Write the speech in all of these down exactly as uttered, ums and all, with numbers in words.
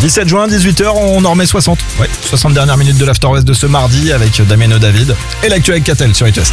dix-sept juin, dix-huit heures, on en remet soixante. Ouais, soixante dernières minutes de l'After West de ce mardi avec Damien et David. Et l'actu avec Catel sur It West.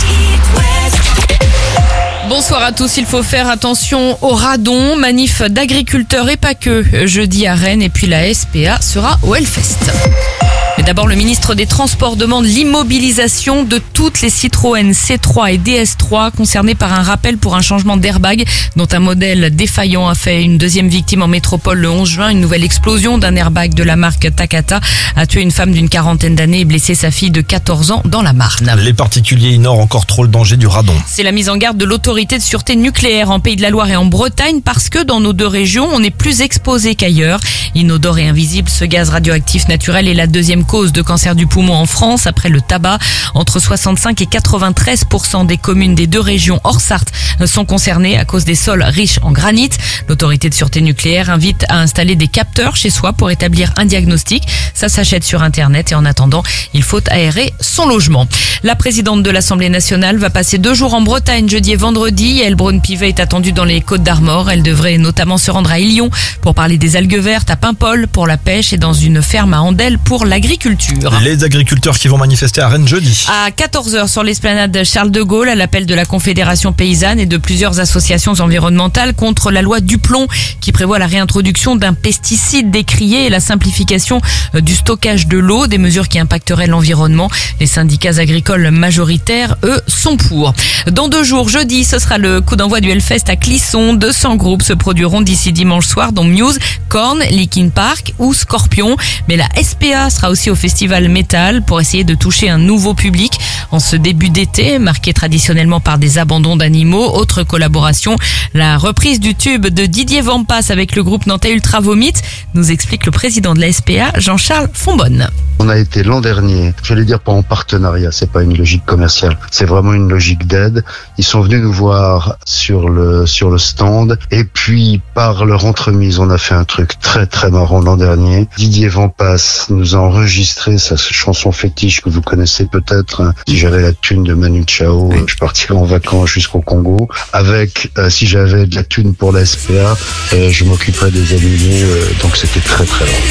Bonsoir à tous, il faut faire attention au radon, manif d'agriculteurs et pas que, jeudi à Rennes, et puis la S P A sera au Hellfest. Mais d'abord, le ministre des Transports demande l'immobilisation de toutes les Citroën C trois et D S trois concernées par un rappel pour un changement d'airbag, dont un modèle défaillant a fait une deuxième victime en métropole le onze juin. Une nouvelle explosion d'un airbag de la marque Takata a tué une femme d'une quarantaine d'années et blessé sa fille de quatorze ans dans la Marne. Les particuliers ignorent encore trop le danger du radon. C'est la mise en garde de l'autorité de sûreté nucléaire en Pays de la Loire et en Bretagne parce que dans nos deux régions, on est plus exposé qu'ailleurs. Inodore et invisible, ce gaz radioactif naturel est la deuxième cause de cancer du poumon en France après le tabac. Entre soixante-cinq et quatre-vingt-treize pour cent des communes des deux régions hors Sarthe sont concernées à cause des sols riches en granit. L'autorité de sûreté nucléaire invite à installer des capteurs chez soi pour établir un diagnostic. Ça s'achète sur Internet et en attendant, il faut aérer son logement. La présidente de l'Assemblée nationale va passer deux jours en Bretagne jeudi et vendredi. Elle Braun-Pivet est attendue dans les Côtes d'Armor. Elle devrait notamment se rendre à Illon pour parler des algues vertes, à Paimpol pour la pêche et dans une ferme à Andelle pour l'agriculture. Les agriculteurs qui vont manifester à Rennes jeudi. À quatorze heures sur l'esplanade Charles de Gaulle, à l'appel de la Confédération paysanne et de plusieurs associations environnementales contre la loi Duplon qui prévoit la réintroduction d'un pesticide décrié et la simplification du stockage de l'eau, des mesures qui impacteraient l'environnement. Les syndicats agricoles majoritaires, eux, sont pour. Dans deux jours, jeudi, ce sera le coup d'envoi du Hellfest à Clisson. deux cents groupes se produiront d'ici dimanche soir, dont Muse, Korn, Linkin Park ou Scorpion. Mais la S P A sera aussi au festival Metal pour essayer de toucher un nouveau public en ce début d'été, marqué traditionnellement par des abandons d'animaux. Autre collaboration, la reprise du tube de Didier Vampas avec le groupe nantais Ultra Vomit, nous explique le président de la S P A, Jean-Charles Fonbonne. On a été l'an dernier, j'allais dire pas en partenariat, c'est pas une logique commerciale, c'est vraiment une logique d'aide. Ils sont venus nous voir sur le sur le stand et puis par leur entremise, on a fait un truc très très marrant l'an dernier. Didier Vampas nous a enregistré sa chanson fétiche que vous connaissez peut-être, hein. Si j'avais la thune de Manu Chao, oui. Je partirais en vacances jusqu'au Congo. Avec euh, si j'avais de la thune pour la S P A, euh, je m'occuperais des animaux, euh, donc c'était très très long.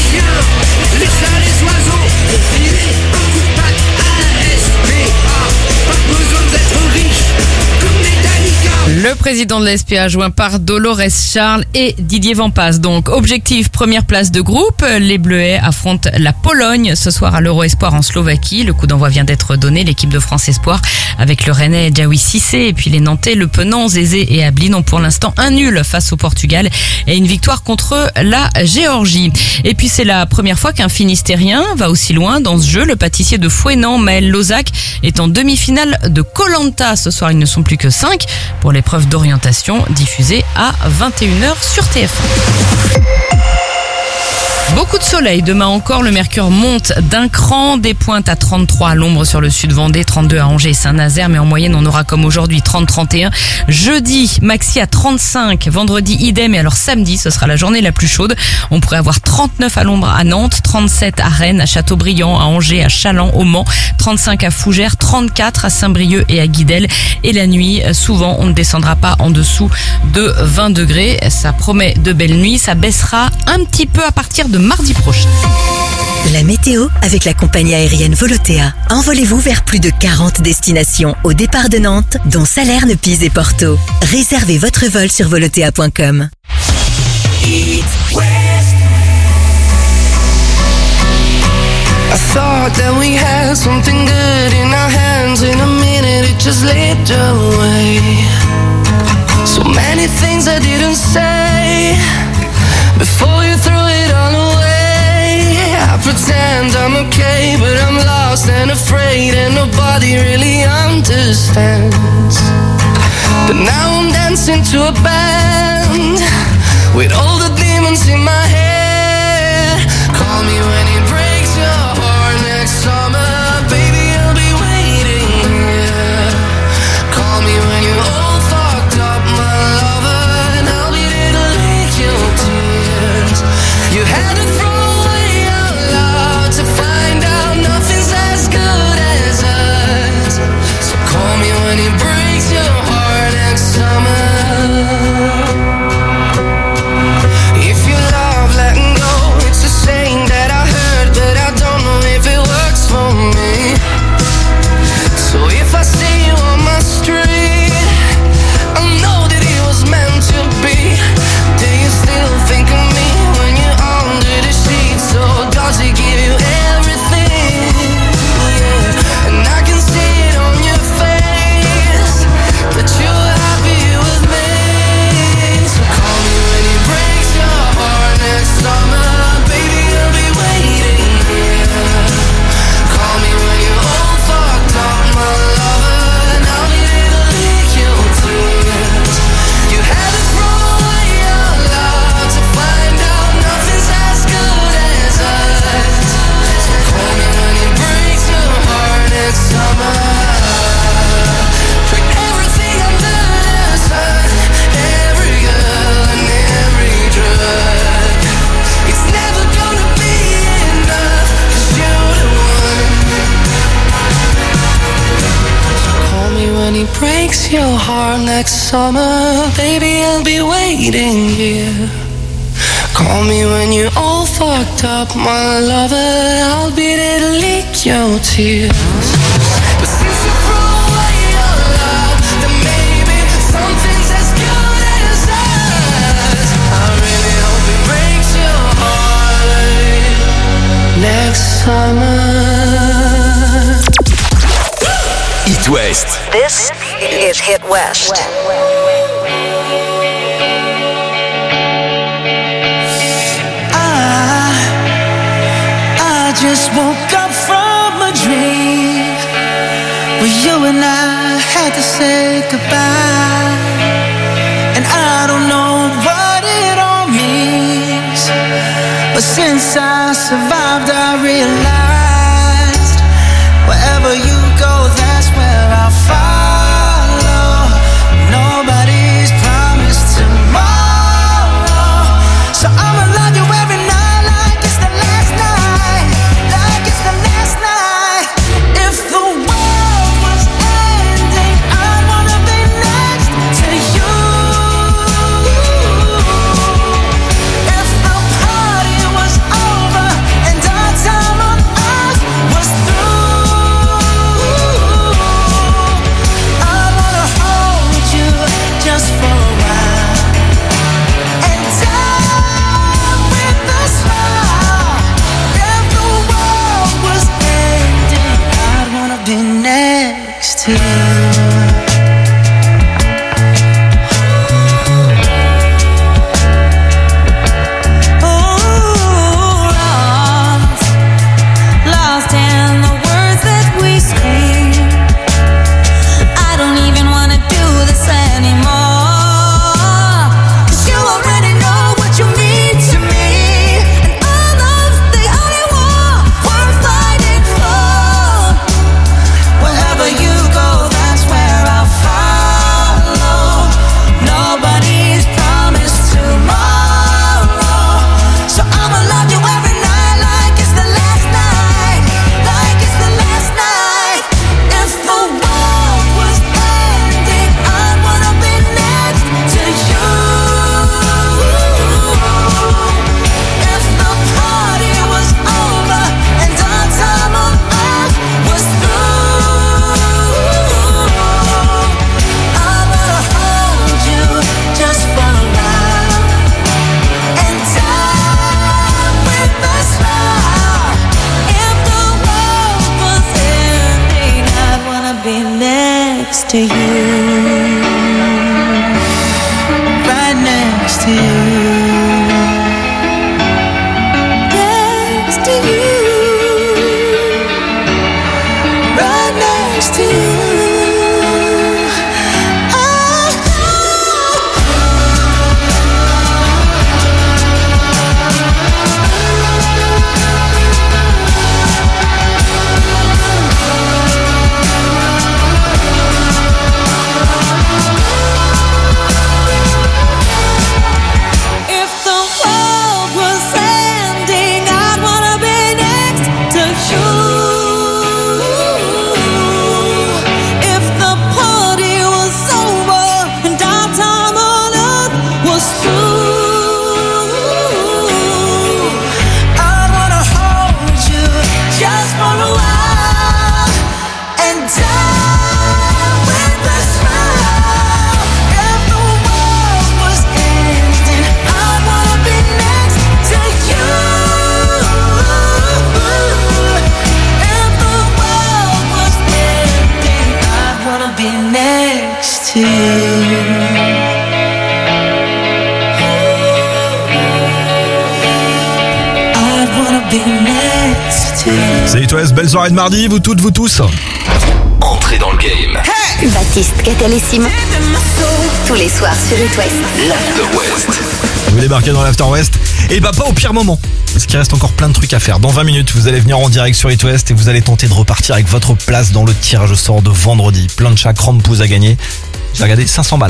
Le président de la S P A joint par Dolores Charles et Didier Vampas. Donc, objectif, première place de groupe. Les Bleuets affrontent la Pologne ce soir à l'Euro Espoir en Slovaquie. Le coup d'envoi vient d'être donné. L'équipe de France Espoir avec le Rennais Djaoui Cissé et puis les Nantais Le Penant, Zézé et Ablin ont pour l'instant un nul face au Portugal et une victoire contre la Géorgie. Et puis c'est la première fois qu'un Finistérien va aussi loin dans ce jeu. Le pâtissier de Fouesnant, Maël Lozac, est en demi-finale de Koh-Lanta. Ce soir, ils ne sont plus que cinq pour l'épreuve d'orientation diffusée à vingt et une heures sur T F un. Beaucoup de soleil. Demain encore, le mercure monte d'un cran. Des pointes à trente-trois à l'ombre sur le sud Vendée, trente-deux à Angers et Saint-Nazaire. Mais en moyenne, on aura comme aujourd'hui trente à trente et un. Jeudi, maxi à trente-cinq. Vendredi, idem. Et alors samedi, ce sera la journée la plus chaude. On pourrait avoir trente-neuf à l'ombre à Nantes, trente-sept à Rennes, à Châteaubriand, à Angers, à Challans, au Mans, trente-cinq à Fougères, trente-quatre à Saint-Brieuc et à Guidel. Et la nuit, souvent, on ne descendra pas en dessous de vingt degrés. Ça promet de belles nuits. Ça baissera un petit peu à partir de mardi prochain. La météo avec la compagnie aérienne Volotea. Envolez-vous vers plus de quarante destinations au départ de Nantes, dont Salerne, Pise et Porto. Réservez votre vol sur volotea point com. I thought that we had something good in our hands. In a minute it just slipped away. So many things I didn't say before you threw it all away. I pretend I'm okay, but I'm lost and afraid, and nobody really understands. But now I'm dancing to a band with all the demons in my head. Call me when it breaks your heart next summer, baby, I'll be waiting here. Call me when you're all fucked up, my lover, and I'll be there to lick your tears. You had to throw away our love to find out nothing's as good as us. So call me when it breaks your heart next summer. If you love letting go, it's a breaks your heart next summer, baby, I'll be waiting here. Call me when you're all fucked up, my lover, I'll be there to lick your tears. But since you threw away your love, then maybe something's as good as us. I really hope it breaks your heart next summer. It West. This is Hit West. I just woke up from a dream where you and I had to say goodbye, and I don't know what it all means, but since I survived I realized wherever you go, that's where I'll follow. Nobody's promised tomorrow, so I'ma love you every night like it's the last night, like it's the last night. If the world was ending, I'd wanna be next to you. If the party was over and our time on earth was through, I'd wanna hold you just for a while and die with a smile. If the world was ending, I'd wanna be next to you. Oh, lost, lost in the words that we scream. I don't even wanna do this anymore, 'cause you already know what you mean to me, and all love's the only war worth fighting for. Wherever you go, that's where I'll follow. Nobody's promised tomorrow, so I'ma love you every night like it's the last night, like it's the last night. If the world was ending, I'd wanna be next to you. If the party was over and our time on earth was through, I wanna hold you just for a while and die with a smile. If the world was ending, I'd wanna be next to you, right next to you, next to you, right next to you. If the world was ending, I'd wanna be next to you. If the party was over and our time on earth was through, I'd wanna hold you just for a while and die with a smile. If the world was ending, I'd wanna be next to you. If the world was ending, I'd wanna be next to you. I'd wanna be next to you. C'est It West, belle soirée de mardi, vous toutes, vous tous. Entrez dans le game. Baptiste Catalessimo. Tous les soirs sur It West. L'After West. Vous débarquez dans l'After West, et bah pas au pire moment, parce qu'il reste encore plein de trucs à faire. Dans vingt minutes, vous allez venir en direct sur It West et vous allez tenter de repartir avec votre place dans le tirage au sort de vendredi. Plein de chats, rampouz à gagner. J'ai regardé cinq cents balles.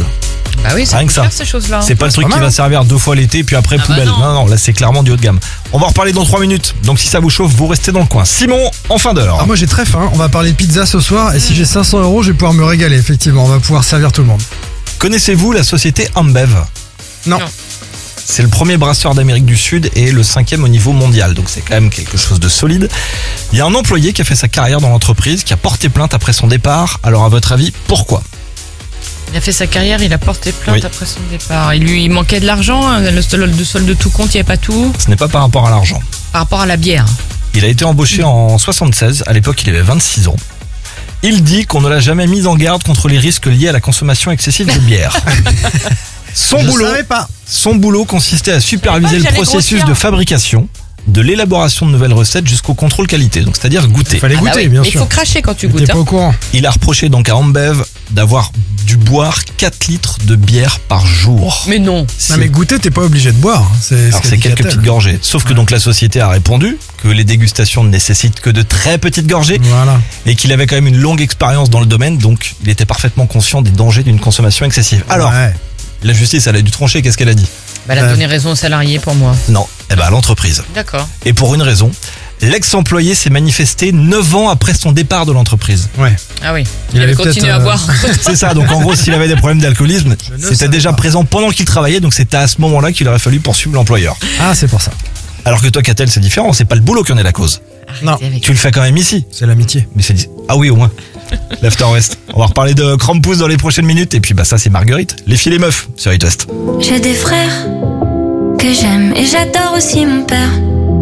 Bah oui, c'est Rien que ça. cher ces choses-là. C'est pas le truc pas qui mal, va hein. servir deux fois l'été puis après Ah bah poubelle. non. non, non, là c'est clairement du haut de gamme. On va en reparler dans trois minutes. Donc si ça vous chauffe, vous restez dans le coin. Simon, en fin d'heure. Alors moi j'ai très faim, on va parler pizza ce soir et si j'ai cinq cents euros je vais pouvoir me régaler effectivement, on va pouvoir servir tout le monde. Connaissez-vous la société Ambev? Non. Non. C'est le premier brasseur d'Amérique du Sud et le cinquième au niveau mondial. Donc c'est quand même quelque chose de solide. Il y a un employé qui a fait sa carrière dans l'entreprise, qui a porté plainte après son départ. Alors à votre avis, pourquoi? Il a fait sa carrière, il a porté plainte Oui. après son départ. Il lui il manquait de l'argent, hein, le sol de solde de tout compte, il n'y avait pas tout. Ce n'est pas par rapport à l'argent. Par rapport à la bière. Il a été embauché en soixante-seize, à l'époque il avait vingt-six ans. Il dit qu'on ne l'a jamais mis en garde contre les risques liés à la consommation excessive de bière. Son Je boulot, savais pas. son boulot consistait à superviser Je savais le pas que j'allais processus grossir. de fabrication, de l'élaboration de nouvelles recettes jusqu'au contrôle qualité, donc c'est-à-dire goûter. Fallait Ah bah goûter oui, bien mais il sûr. faut cracher quand tu T'es goûtes. pas hein. au courant. Il a reproché donc à Ambev d'avoir dû boire quatre litres de bière par jour. Mais non. C'est- Non mais goûter t'es pas obligé de boire. hein. C'est, Alors c'est quelques petites gorgées. Sauf que donc la société a répondu que les dégustations ne nécessitent que de très petites gorgées Voilà. et qu'il avait quand même une longue expérience dans le domaine, donc il était parfaitement conscient des dangers d'une consommation excessive. Alors, Ouais. la justice, elle a dû trancher, qu'est-ce qu'elle a dit? Bah, elle a Euh. donné raison aux salariés pour moi. Non, eh ben à l'entreprise. D'accord. Et pour une raison, l'ex-employé s'est manifesté neuf ans après son départ de l'entreprise. Ouais. Ah oui. Il Il, avait avait continué peut-être, à euh, boire. C'est ça, donc en gros, s'il avait des problèmes d'alcoolisme, Je ne c'était savais déjà pas. présent pendant qu'il travaillait, donc c'était à ce moment-là qu'il aurait fallu poursuivre l'employeur. Ah c'est pour ça. Alors que toi, Catel, c'est différent, c'est pas le boulot qui en est la cause. Non. Arrêtez avec- Tu le fais quand même ici. C'est l'amitié. Mais c'est dit. Ah oui, au moins. L'After West. On va reparler de Krampus dans les prochaines minutes. Et puis, bah, ça, c'est Marguerite. Les filles, les meufs sur It West. J'ai des frères que j'aime et j'adore aussi mon père.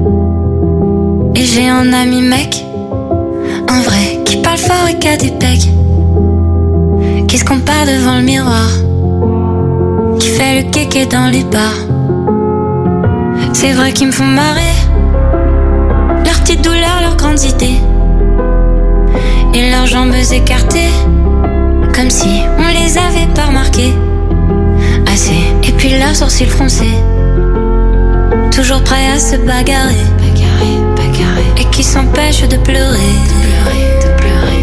Et j'ai un ami mec, un vrai, qui parle fort et qui a des pecs, qui se compare devant le miroir, qui fait le kéké dans les bars. C'est vrai qu'ils me font marrer, leurs petites douleurs, leurs grandes idées, et leurs jambes écartées, comme si on les avait pas remarquées assez. Et puis leurs sourcils froncés, toujours prêts à se bagarrer, bagarrer, bagarrer, et qui s'empêchent de pleurer, de pleurer, de pleurer.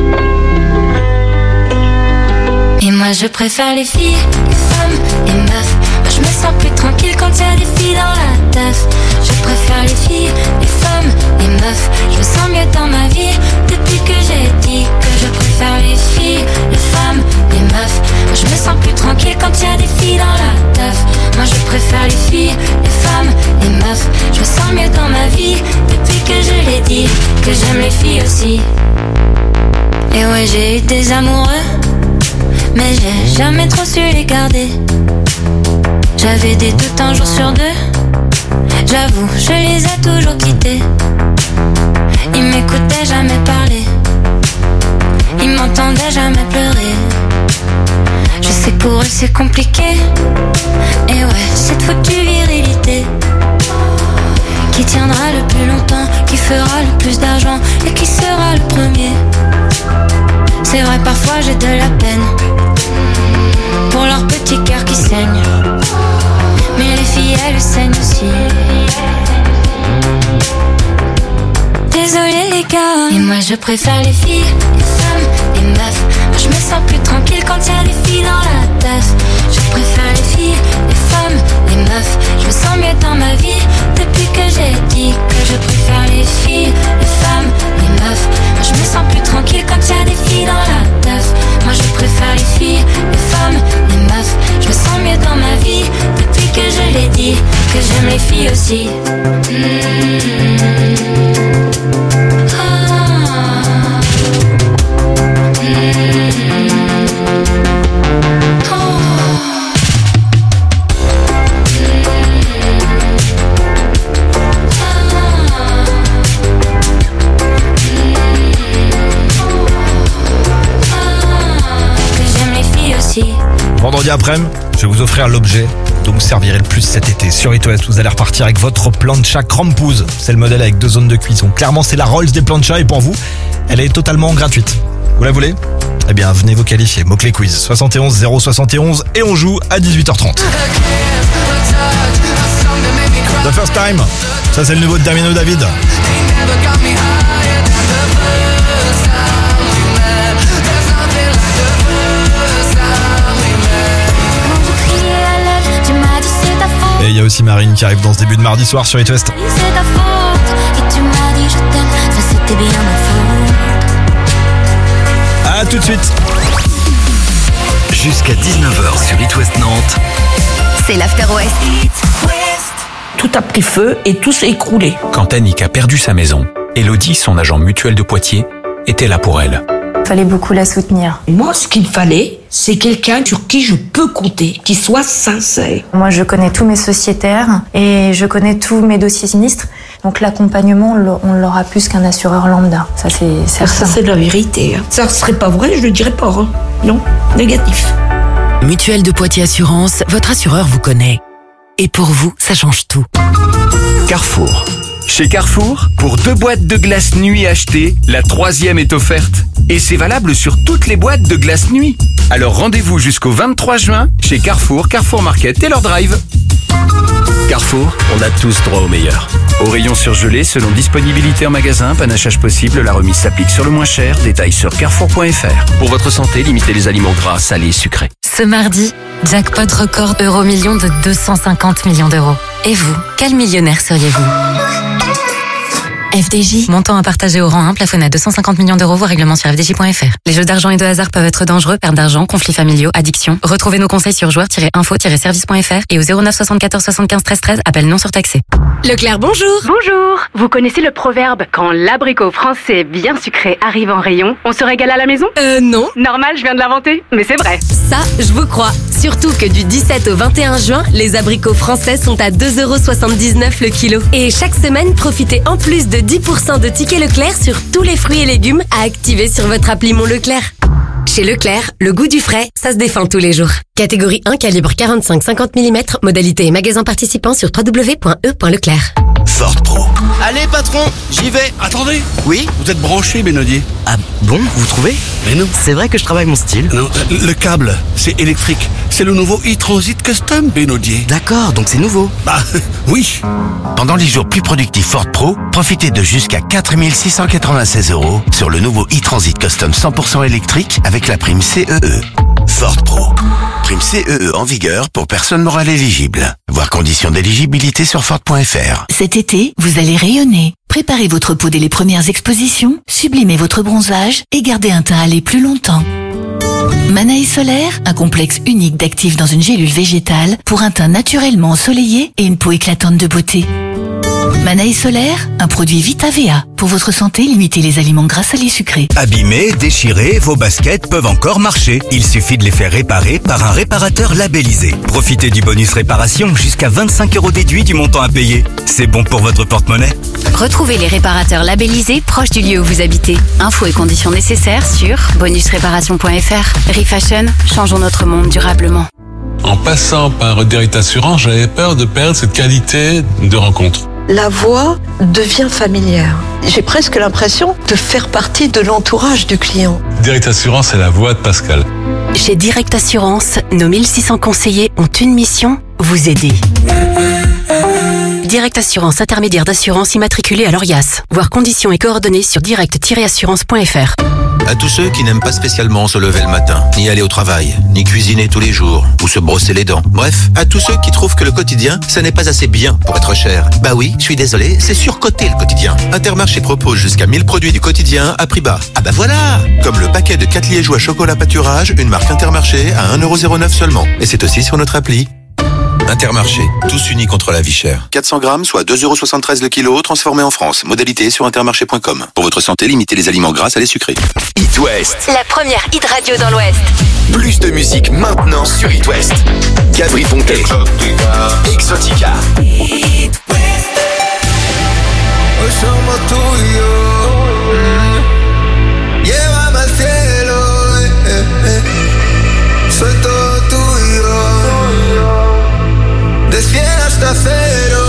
Et moi je préfère les filles, les femmes, les meufs. Moi je me sens plus tranquille quand y a des filles dans la teuf. Je préfère les filles, les femmes, les meufs. Je me sens mieux dans ma vie depuis que j'ai dit que je préfère les filles, les femmes, les meufs. Moi je me sens plus tranquille quand y a des filles dans la teuf. Moi je préfère les filles, les femmes, les meufs. Je me sens mieux dans ma vie depuis que je l'ai dit que j'aime les filles aussi. Et ouais, j'ai eu des amoureux, mais j'ai jamais trop su les garder. J'avais des doutes un jour sur deux, j'avoue, je les ai toujours quittés. Ils m'écoutaient jamais parler, ils m'entendaient jamais pleurer. Je sais que pour eux c'est compliqué, et ouais, cette foutue virilité qui tiendra le plus longtemps, qui fera le plus d'argent et qui sera le premier. C'est vrai, parfois j'ai de la peine pour leur petit cœur qui saigne, mais les filles elles saignent aussi. Désolé les gars, et moi je préfère les filles, les femmes, les meufs. Moi je me sens plus tranquille quand y a des filles dans la teuf. Je préfère les filles, les femmes, les meufs. Je me sens mieux dans ma vie depuis que j'ai dit que je préfère les filles, les femmes, les meufs. Moi je me sens plus tranquille quand y a des filles dans la teuf. Moi je préfère les filles, les femmes, les meufs. Je me sens mieux dans ma vie depuis que je l'ai dit que j'aime les filles aussi. Mmh. Vendredi après-midi, je vais vous offrir l'objet dont vous servirez le plus cet été. Sur It West, vous allez repartir avec votre plancha Krampus. C'est le modèle avec deux zones de cuisson. Clairement, c'est la Rolls des planchas et pour vous, elle est totalement gratuite. Vous la voulez ? Eh bien, venez vous qualifier. Mot-clé quiz soixante et onze zéro soixante et onze et on joue à dix-huit heures trente. The First Time, ça c'est le nouveau de Damien David. aussi Marine qui arrive dans ce début de mardi soir sur It West. C'est ta faute, et tu m'as dit je t'aime, ça c'était bien ma faute. À tout de suite. Jusqu'à dix-neuf heures sur It West Nantes. C'est l'After West. Tout a pris feu et tout s'est écroulé. Quand Annick a perdu sa maison, Elodie, son agent mutuel de Poitiers, était là pour elle. Il fallait beaucoup la soutenir. Moi, ce qu'il fallait, c'est quelqu'un sur qui je peux compter, qui soit sincère. Moi, je connais tous mes sociétaires et je connais tous mes dossiers sinistres. Donc l'accompagnement, on l'aura plus qu'un assureur lambda. Ça, c'est certain. Ça, c'est de la vérité. Hein. Ça ne serait pas vrai, je le dirais pas. Hein. Non, négatif. Mutuelle de Poitiers Assurance, votre assureur vous connaît. Et pour vous, ça change tout. Carrefour. Chez Carrefour, pour deux boîtes de glace nuit achetées, la troisième est offerte. Et c'est valable sur toutes les boîtes de glace nuit. Alors rendez-vous jusqu'au vingt-trois juin chez Carrefour, Carrefour Market, Taylor Drive. Carrefour, on a tous droit au meilleur. Au rayon surgelé, selon disponibilité en magasin, panachage possible, la remise s'applique sur le moins cher. Détails sur carrefour point f r. Pour votre santé, limitez les aliments gras, salés et sucrés. Ce mardi, jackpot record euro million de deux cent cinquante millions d'euros. Et vous, quel millionnaire seriez-vous ? F D J, montant à partager au rang un, plafonné à deux cent cinquante millions d'euros, voire règlement sur f d j point f r. Les jeux d'argent et de hasard peuvent être dangereux, perte d'argent, conflits familiaux, addiction. Retrouvez nos conseils sur joueurs tiret info tiret service point f r et au zéro neuf soixante-quatorze soixante-quinze treize treize, appel non surtaxé. Leclerc, bonjour. Bonjour. Vous connaissez le proverbe « Quand l'abricot français bien sucré arrive en rayon, on se régale à la maison » Euh, non. Normal, je viens de l'inventer, mais c'est vrai. Ça, je vous crois. Surtout que du dix-sept au vingt et un juin, les abricots français sont à deux euros soixante-dix-neuf le kilo. Et chaque semaine, profitez en plus de dix pour cent de tickets Leclerc sur tous les fruits et légumes à activer sur votre appli Mon Leclerc. Chez Leclerc, le goût du frais, ça se défend tous les jours. Catégorie un, calibre quarante-cinq cinquante millimètres, modalité et magasin participant sur w w w point e point leclerc. Ford Pro. Allez patron, j'y vais. Attendez. Oui, vous êtes branché, Benodier. Ah bon, vous trouvez? Mais non. C'est vrai que je travaille mon style. Non, le câble, c'est électrique. C'est le nouveau e-Transit Custom, Benodier. D'accord, donc c'est nouveau. Bah oui. Pendant les jours plus productifs Ford Pro, profitez de jusqu'à quatre mille six cent quatre-vingt-seize euros sur le nouveau e-Transit Custom cent pour cent électrique avec la prime C E E. Ford Pro. Prime C E E en vigueur pour personnes morales éligibles. Voir conditions d'éligibilité sur Ford point f r. Cet été, vous allez rayonner. Préparez votre peau dès les premières expositions, sublimez votre bronzage et gardez un teint allé plus longtemps. Manaï Solaire, un complexe unique d'actifs dans une gélule végétale pour un teint naturellement ensoleillé et une peau éclatante de beauté. Manaï Solaire, un produit Vita V A. Pour votre santé, limitez les aliments gras, salés, sucrés. Abîmés, déchirés, vos baskets peuvent encore marcher. Il suffit de les faire réparer par un réparateur labellisé. Profitez du bonus réparation, jusqu'à vingt-cinq euros déduits du montant à payer. C'est bon pour votre porte-monnaie. Retrouvez les réparateurs labellisés proches du lieu où vous habitez. Infos et conditions nécessaires sur bonus réparation point f r. Refashion, changeons notre monde durablement. En passant par Direct Assurance, j'avais peur de perdre cette qualité de rencontre. La voix devient familière. J'ai presque l'impression de faire partie de l'entourage du client. Direct Assurance, c'est la voix de Pascal. Chez Direct Assurance, nos mille six cents conseillers ont une mission, vous aider. Direct Assurance, intermédiaire d'assurance immatriculée à l'Orias. Voir conditions et coordonnées sur direct tiret assurance point f r. À tous ceux qui n'aiment pas spécialement se lever le matin, ni aller au travail, ni cuisiner tous les jours, ou se brosser les dents. Bref, à tous ceux qui trouvent que le quotidien, ça n'est pas assez bien pour être cher. Bah oui, je suis désolé, c'est surcoté le quotidien. Intermarché propose jusqu'à mille produits du quotidien à prix bas. Ah bah voilà! Comme le paquet de quatre liégeois chocolat pâturage, une marque Intermarché à un euro zéro neuf seulement. Et c'est aussi sur notre appli. Intermarché, tous unis contre la vie chère. quatre cents grammes, soit deux euros soixante-treize le kilo, transformé en France. Modalité sur intermarché point com. Pour votre santé, limitez les aliments gras, salés, sucrés. It West. La première hit radio dans l'Ouest. Plus de musique maintenant sur It West. Gabri Ponte. Exotica. Exotica. It West. Hoy somos tú y yo. Mm. Llévame al cielo. Eh, eh, eh. Soy todo tuyo. De cien hasta cero.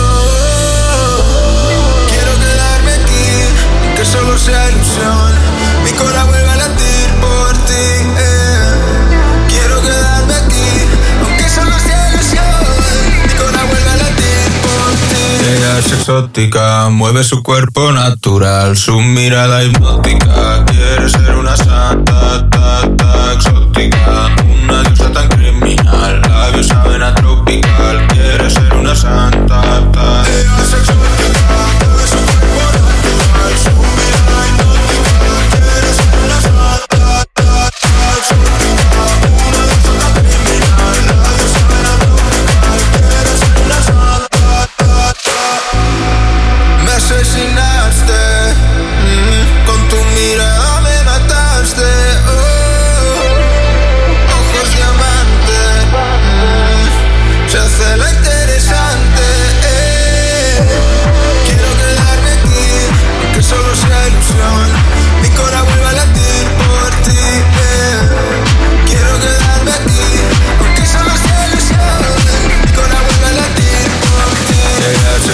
Quiero quedarme aquí, que solo sea ilusión. Mi corazón vuelve a latir por ti. Eh. Quiero quedarme aquí, aunque solo sea ilusión. Mi corazón vuelve a latir por ti. Ella es exótica, mueve su cuerpo natural, su mirada hipnótica. Quiere ser una santa, ta, ta, exótica, una diosa tan criminal. Labios saben a tropical. Quiere ser una santa.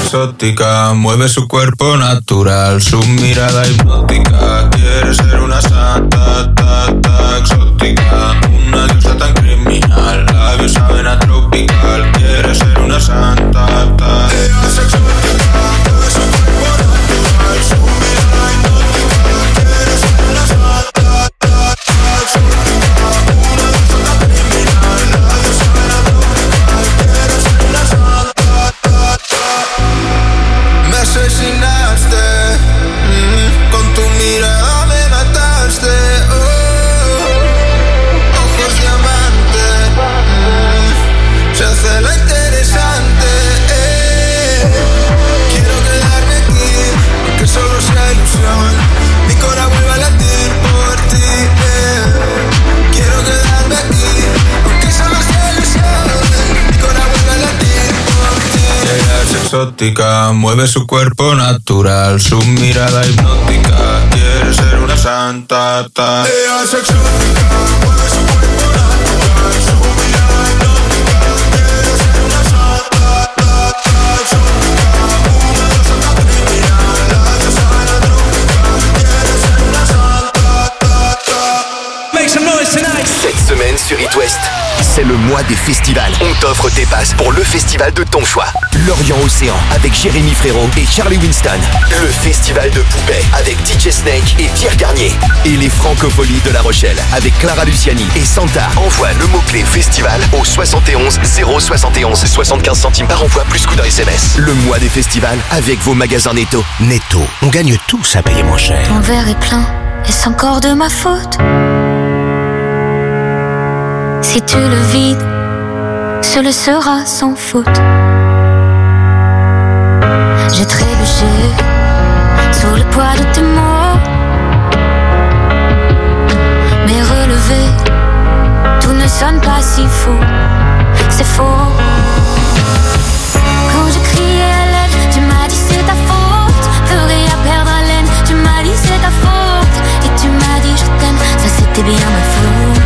exótica, mueve su cuerpo natural, su mirada hipnótica. Quiere ser una santa, ta, ta, exótica, una diosa tan criminal, labios saben a tropical. Quiere ser una santa, ta. Ella es exótica, mueve su cuerpo natural, su mirada hipnótica. Quiere ser una santa, ta, ta, exótica, una diosa tan criminal, labios saben a tropical. Quiere ser una santa, ta, ta. Me asesinaste, mm, con tu mirada me mataste, oh. Ojos diamante, mm, se hace la interesante, eh. Quiero quedarme aquí, aunque solo sea ilusión. Mi corazón vuelve a latir por ti, eh. Quiero quedarme aquí, aunque solo sea ilusión. Mi corazón vuelve a latir por ti. Ella es exótica, mueve su cuerpo natural, su mirada hipnótica. Quiere ser una santa, ta. Ella es exótica, mueve su cuerpo natural, su mirada hipnótica. Quiere ser una santa, ta, ta, exótica, una diosa tan criminal, la diosa de la tropical. Quiere ser una santa, ta, ta. Make some noise tonight. Cette semaine sur It West, c'est le mois des festivals. On t'offre tes passes pour le festival de ton choix. Lorient Océan avec Jérémy Frérot et Charlie Winston. Le festival de Poupée avec D J Snake et Pierre Garnier. Et les Francopholies de La Rochelle avec Clara Luciani et Santa. Envoie le mot-clé festival au soixante et onze zéro soixante et onze, soixante-quinze centimes par envoi plus coût d'un S M S. Le mois des festivals avec vos magasins Netto. Netto, on gagne tous à payer moins cher. Ton verre est plein, est-ce encore de ma faute? Si tu le vides, ce le sera sans faute. J'ai trébuché sous le poids de tes mots, mais relevé, tout ne sonne pas si faux. C'est faux. Quand j'ai crié à l'aide, tu m'as dit c'est ta faute. Ferais à perdre haleine, tu m'as dit c'est ta faute. Et tu m'as dit je t'aime, ça c'était bien ma faute.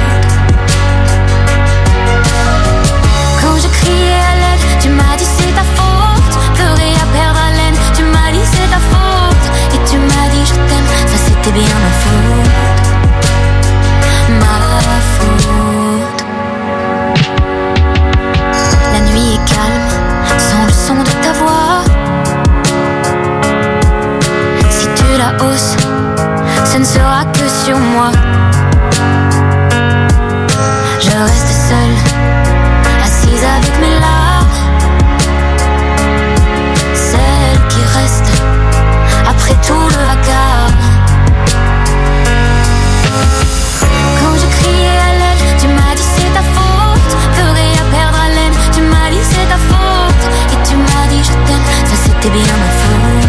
Quand j'ai crié à l'aide, tu m'as dit c'est ta faute. Ferais à perdre haleine, tu m'as dit c'est ta faute. Et tu m'as dit je t'aime, ça c'était bien ma faute. Ma faute. La nuit est calme, sans le son de ta voix. Si tu la hausses, ce ne sera que sur moi. Je reste seule, assise avec mes larmes, celle qui reste après tout le vacarme. Quand je criais à l'aide, tu m'as dit c'est ta faute. Ferais à perdre haleine, tu m'as dit c'est ta faute. Et tu m'as dit je t'aime, ça c'était bien ma faute.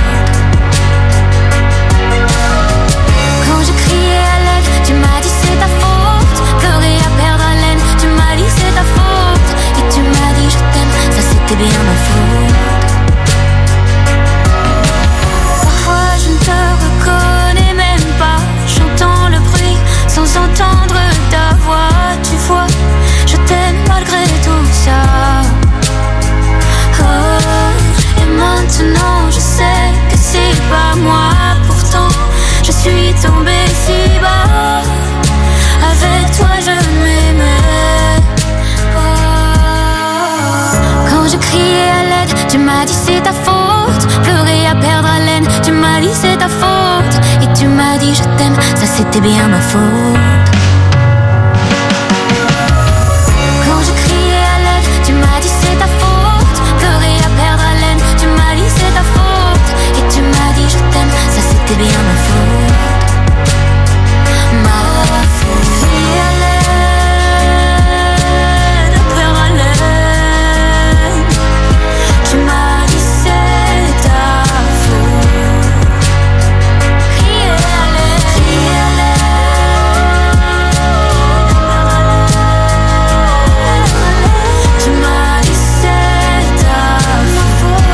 Quand je criais à l'aide, tu m'as dit c'est ta faute. Ferais à perdre haleine, tu m'as dit c'est ta faute. Et tu m'as dit je t'aime, ça c'était bien ma faute. Parfois je ne te reconnais même pas. J'entends le bruit sans entendre ta voix. Tu vois, je t'aime malgré tout ça. Oh, et maintenant je sais que c'est pas moi. Pourtant je suis tombée si bas. Avec toi je m'aimais. Oh. Quand je criais à l'aide, tu m'as dit c'est ta faute. Pleurer à perdre haleine, tu m'as dit c'est ta faute. Et tu m'as dit je t'aime, ça c'était bien ma faute. Quand je criais à l'aide, tu m'as dit c'est ta faute. Pleurer à perdre haleine, tu m'as dit c'est ta faute. Et tu m'as dit je t'aime, ça c'était bien ma faute. Ma faute. Crier à l'aide, perdre haleine, tu m'as dit c'est ta faute. Crier à l'aide, crier à l'aide, perdre haleine, tu m'as dit c'est ta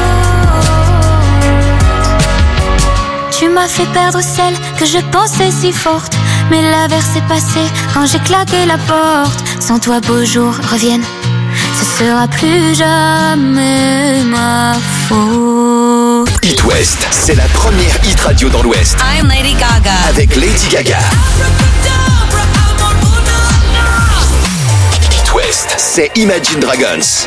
faute. Tu m'as fait perdre celle que je pensais si forte. Mais l'averse est passée quand j'ai claqué la porte. Sans toi beaux jours reviennent, ce sera plus jamais ma faute. It West, c'est la première hit radio dans l'Ouest. I'm Lady Gaga. Avec Lady Gaga. It West, c'est Imagine Dragons.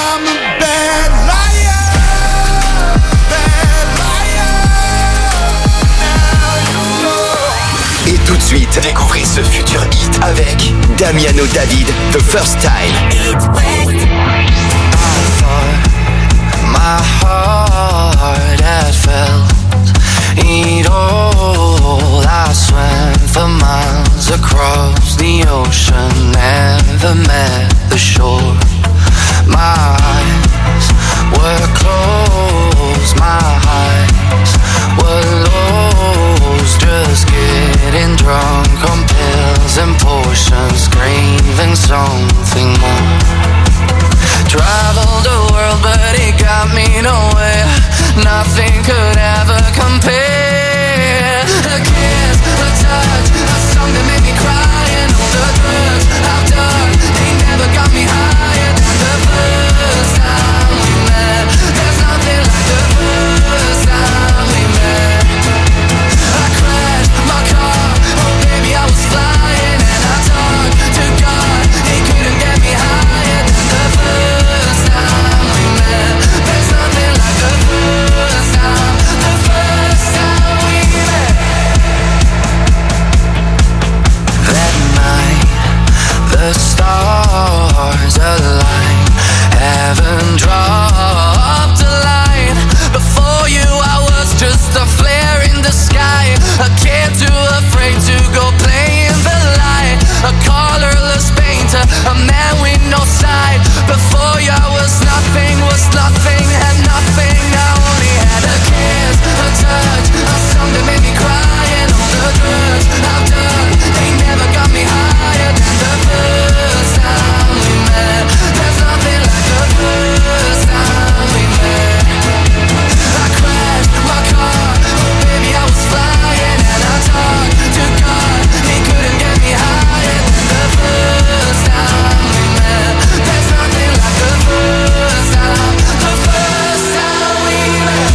Et tout de suite, découvrez ce futur hit avec Damiano David, The First Time. My heart had felt it all. I swam for miles across the ocean, never met the shore. My eyes were closed, my eyes were lost, just getting drunk on pills and potions, craving something more. Traveled the world, but it got me nowhere. Nothing could ever compare. A kiss, a touch, a song that made me cry, and all the drugs I've done, they never got me higher than the first time we met. There's nothing like the first time we met. I crashed my car, oh baby I was flying, and I talked to God, he couldn't get me higher than the first time we met. There's nothing like the first time, the first time we met. That night, the stars aligned, heaven dropped a line. Before you I was just a flare in the sky, a kid too afraid to go play in the light, a colorless painter, a man with no sight. Before you I was nothing, was nothing, had nothing. I only had a kiss, a touch, a song that made me cry, and all the drugs I've done, they never got me higher than the first time we met. There's nothing like the first time we met. I crashed my car, oh baby I was flying, and I talked to God, he couldn't get me higher than the first time we met. There's nothing like the first time, the first time we met.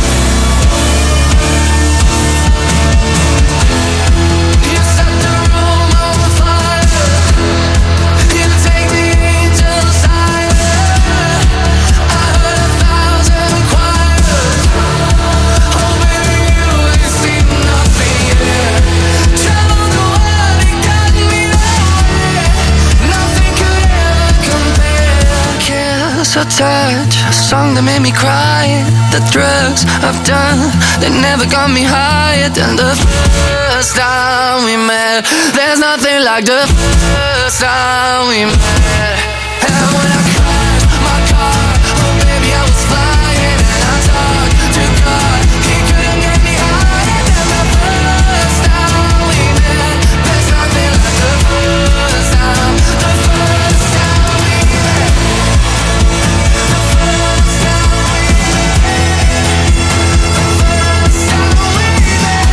You set the room on fire, you take the angels higher. I heard a thousand choirs, oh baby you ain't seen nothing yet. Traveled the world, it got me nowhere. Nothing could ever compare. Kiss, a touch, a song that made me cry. The drugs I've done, they never got me higher than the first time we met. There's nothing like the first time we met. And when I crashed my car, oh baby I was flying, and I talked to God, he couldn't get me higher than the first time we met. There's nothing like the first time, the first time we met. The first time we met. The first time we met.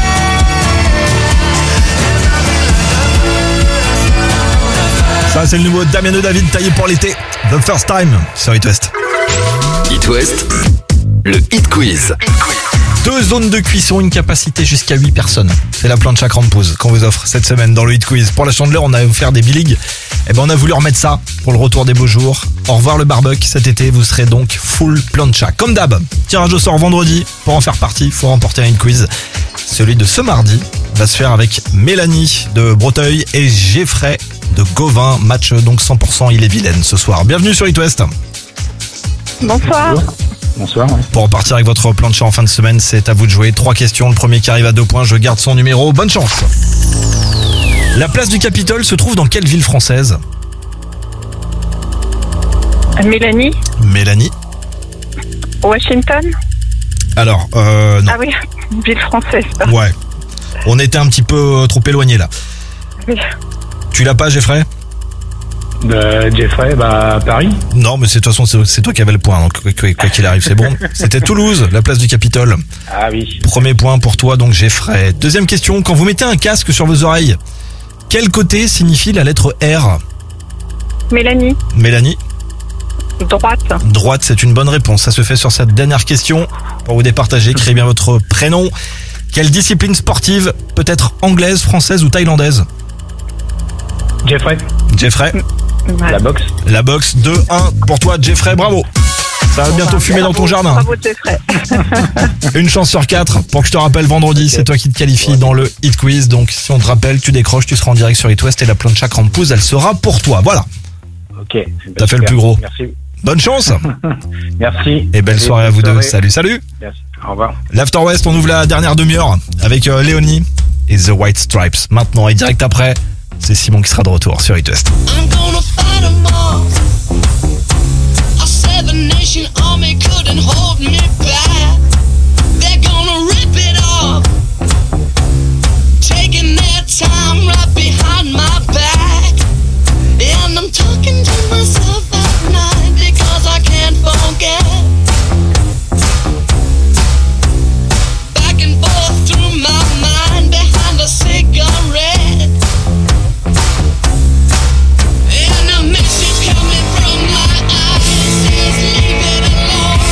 There's nothing like the first time, the first. Ça c'est le nouveau Damiano David taillé pour l'été. The First Time sur It West. It West, le Hit Quiz. Deux zones de cuisson, une capacité jusqu'à huit personnes. C'est la plancha Crampose qu'on vous offre cette semaine dans le Hit Quiz. Pour la Chandeleur, on a offert des big-leagues. Et ben on a voulu remettre ça pour le retour des beaux jours. Au revoir le barbecue, cet été vous serez donc full plancha. Comme d'hab, tirage au sort vendredi. Pour en faire partie, il faut remporter un Hit Quiz. Celui de ce mardi va se faire avec Mélanie de Breteuil et Geoffrey de Gauvin. Match donc cent pour cent Ille-et-Vilaine ce soir. Bienvenue sur It West. Bonsoir. Bonsoir. Ouais. Pour repartir avec votre plancha en fin de semaine, c'est à vous de jouer. Trois questions. Le premier qui arrive à deux points, je garde son numéro. Bonne chance. La place du Capitole se trouve dans quelle ville française ? Mélanie. Mélanie. Washington. Alors, euh, non. Ah oui, ville française. Pardon. Ouais. On était un petit peu trop éloigné là. Oui. Tu l'as pas, Geoffrey ? Bah, Geoffrey, bah, Paris. Non, mais c'est, de toute façon, c'est, c'est toi qui avais le point, donc quoi, quoi qu'il arrive, c'est bon. C'était Toulouse, la place du Capitole. Ah oui. Premier point pour toi, donc Geoffrey. Deuxième question, quand vous mettez un casque sur vos oreilles, quel côté signifie la lettre R ? Mélanie. Mélanie. Droite. Droite, c'est une bonne réponse. Ça se fait sur cette dernière question. Pour vous départager, créez bien votre prénom. Quelle discipline sportive peut être anglaise, française ou thaïlandaise? Jeffrey. Jeffrey. Ouais. La boxe. La boxe, deux un pour toi, Jeffrey, bravo. Ça va bientôt fumer dans ton jardin. Bravo Jeffrey. Une chance sur quatre pour que je te rappelle vendredi, okay. C'est toi qui te qualifie ouais. dans le Hit Quiz. Donc si on te rappelle, tu décroches, tu seras en direct sur Hit West et la planche à Crampouze, elle sera pour toi. Voilà. Ok. Ben, t'as fait le plus gros. Merci. Bonne chance. Merci. Et belle Allez, soirée à vous soirée. deux. Salut, salut. Merci. Au revoir. L'After West, on ouvre la dernière demi-heure avec euh, Léonie et The White Stripes. Maintenant et direct après, c'est Simon qui sera de retour sur Hit West. The nation army couldn't hold me back. They're gonna rip it off, taking their time right behind my back. And I'm talking to myself at night because I can't forget. Back and forth through my mind behind a cigarette. And a message coming from my eyes says leave it alone.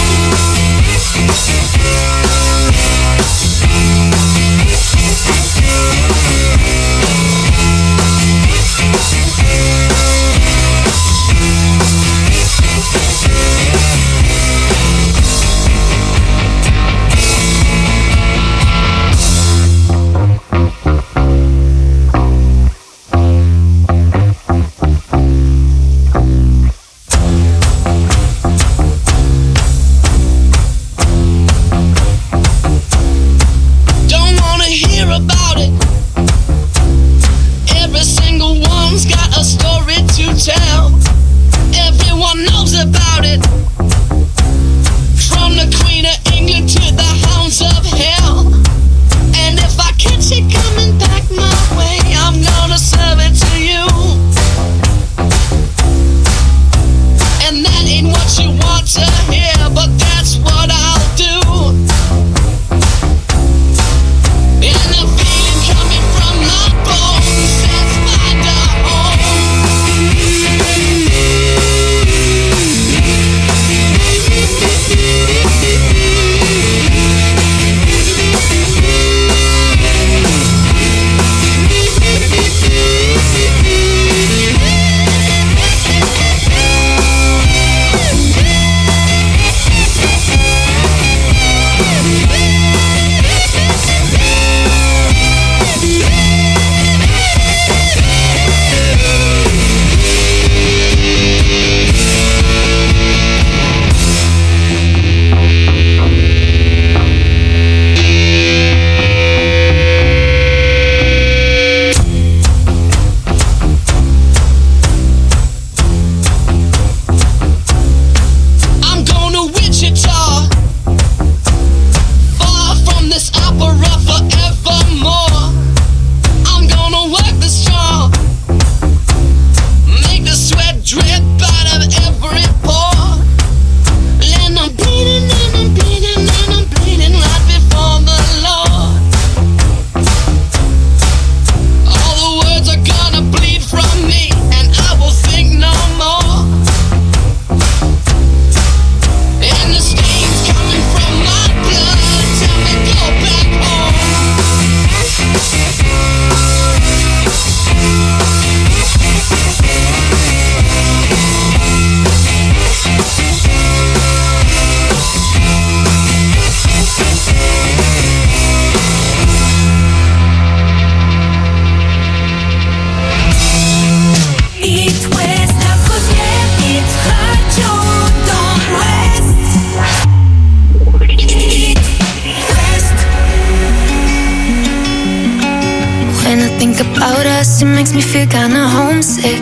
It makes me feel kinda homesick.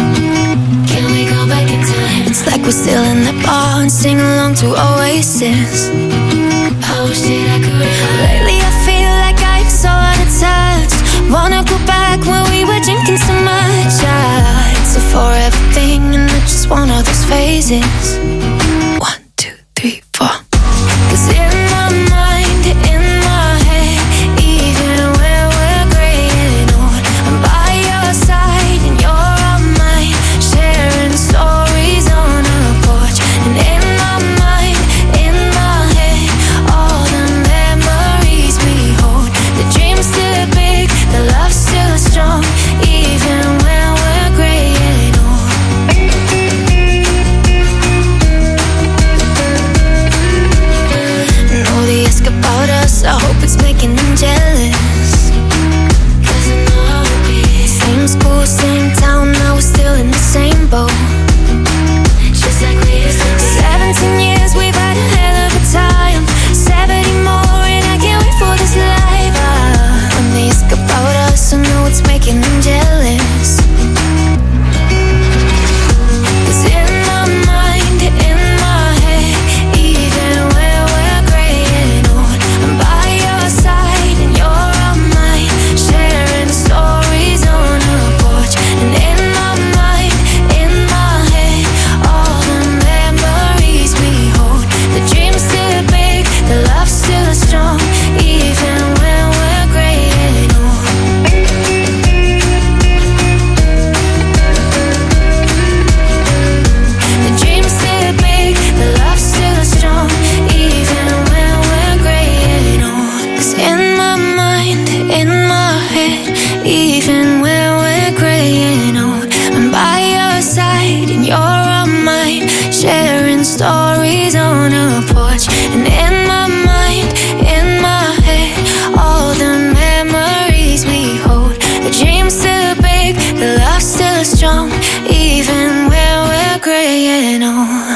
Can we go back in time? It's like we're still in the bar and sing along to Oasis. I wish that I could. Lately I feel like I'm so out of touch. Wanna go back when we were drinking so much. Yeah, it's a forever thing and I just want all those phases. One, two, three, four. Cause in my mind, in my head, even when we're graying old, I'm by your side and you're on mine, sharing stories on our porch. jealous. Cause I know how it be. Same school, same town, now we're still in the same boat. Just like we used to be. Seventeen years, we've had a hell of a time. Seventy more, and I can't wait for this life. Ah, when they ask about us, I know it's making them jealous. Cause in my mind, in my head, even when we're gray and old, I'm by your side and you're on mine, sharing stories on a porch. And in my mind, in my head, all the memories we hold. The dream's still big, the love's still strong, even when we're gray and old. The dream's still big, the love's still strong, even when we're gray and old. 'Cause in my mind, in my head, even when we're gray and old, I'm by your side and you're on mine, sharing stories on a porch. And in my mind, in my head, all the memories we hold. The dream's still big, the love's still strong, even when we're gray and old.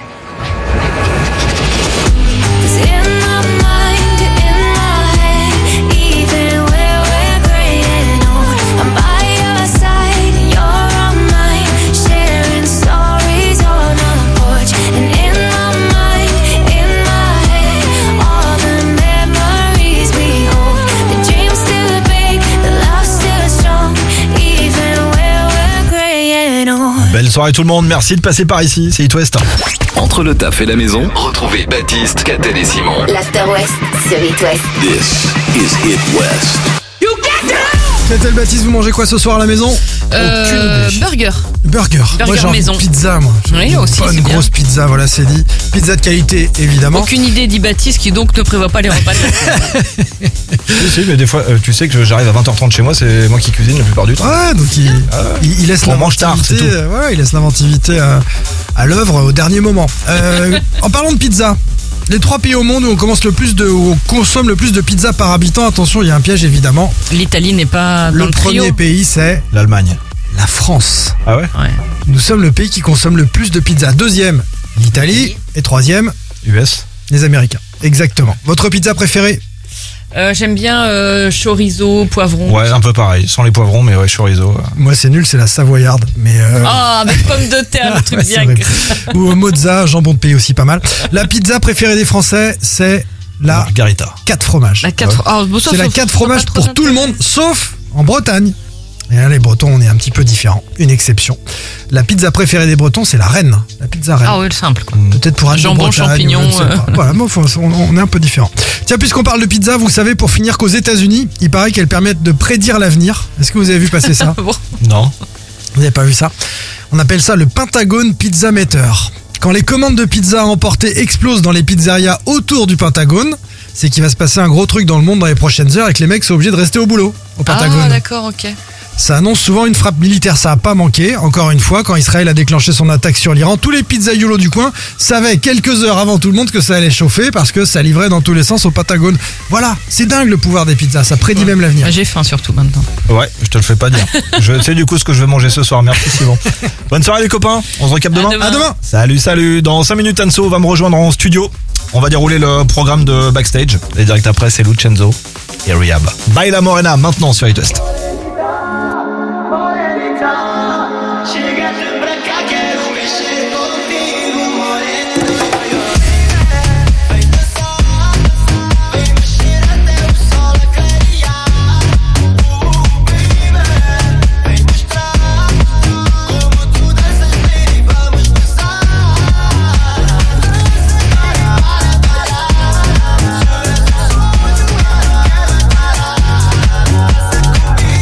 'Cause in my mind, in my head, even when we're gray and old, I'm by your side and you're on mine, sharing stories on a porch. And in my mind, in my head, all the memories we hold. The dream's still big, the love's still strong, even when we're gray and old. Belle soirée tout le monde, merci de passer par ici, c'est It West. Entre le taf et la maison, retrouvez Baptiste, Catel et Simon. L'After West sur It West. This is It West. Catel, Baptiste, vous mangez quoi ce soir à la maison? Euh, Aucune idée. burger. Burger. Burger moi j'ai envie maison. de pizza, moi. J'ai Oui, envie d'une aussi, bonne c'est bien. grosse pizza, voilà, c'est dit. Pizza de qualité, évidemment. Aucune idée, dit Baptiste, qui donc ne prévoit pas les repas de la semaine. Si, si, mais des fois, euh, tu sais que j'arrive à vingt heures trente chez moi, c'est moi qui cuisine la plupart du temps. Ouais, donc il, il, il laisse On mange tard, c'est l'inventivité, tout. euh, ouais, il laisse l'inventivité à, à l'œuvre au dernier moment. Euh, en parlant de pizza, les trois pays au monde où on commence le plus de, où on consomme le plus de pizza par habitant, attention, il y a un piège évidemment. L'Italie n'est pas dans Le le trio. premier pays, c'est L'Allemagne. la France. Ah ouais? Ouais. Nous sommes le pays qui consomme le plus de pizza. Deuxième, l'Italie. Et troisième, U S. les Américains. Exactement. Votre pizza préférée? Euh, J'aime bien euh, chorizo, poivron. Ouais, un peu pareil, sans les poivrons, mais ouais, chorizo. euh. Moi, c'est nul, c'est la savoyarde. Mais euh, Ah, avec pommes de terre, le truc ouais, c'est bien horrible. gras. Ou mozza, jambon de pays aussi pas mal. La pizza préférée des Français, c'est la Margarita. quatre fromages. La quatre- ah, bon, ça, c'est la faut- quatre faut fromages pas trop pour tout le monde, sauf en Bretagne. Et là, les Bretons, on est un petit peu différents. Une exception. La pizza préférée des Bretons, c'est la reine. La pizza reine. Ah oui, le simple, quoi. Peut-être pour Anne de Jambon, Bretagne, champignon, je ne sais euh. pas. Voilà, bon, faut- on, on est un peu différents. Tiens, puisqu'on parle de pizza, vous savez, pour finir, qu'aux États-Unis, il paraît qu'elles permettent de prédire l'avenir. Est-ce que vous avez vu passer ça? Bon. Non. Vous n'avez pas vu ça? On appelle ça le Pentagone Pizza Meter. Quand les commandes de pizza à emporter explosent dans les pizzerias autour du Pentagone, c'est qu'il va se passer un gros truc dans le monde dans les prochaines heures et que les mecs sont obligés de rester au boulot au Pentagone. Ah, d'accord, ok. Ça annonce souvent une frappe militaire, ça a pas manqué. Encore une fois, quand Israël a déclenché son attaque sur l'Iran, tous les pizzaiolos du coin savaient quelques heures avant tout le monde que ça allait chauffer parce que ça livrait dans tous les sens au Pentagone. Voilà, c'est dingue le pouvoir des pizzas, ça prédit même l'avenir. J'ai faim surtout maintenant. Ouais, je te le fais pas dire. Je sais du coup ce que je vais manger ce soir. Merci Simon. Bonne soirée les copains. On se recapte demain. demain. À demain. Salut, salut. Dans cinq minutes, Anso va me rejoindre en studio. On va dérouler le programme de Backstage. Et direct après, c'est Lucenzo et Rehab. Bye la Morena, maintenant sur It West. Come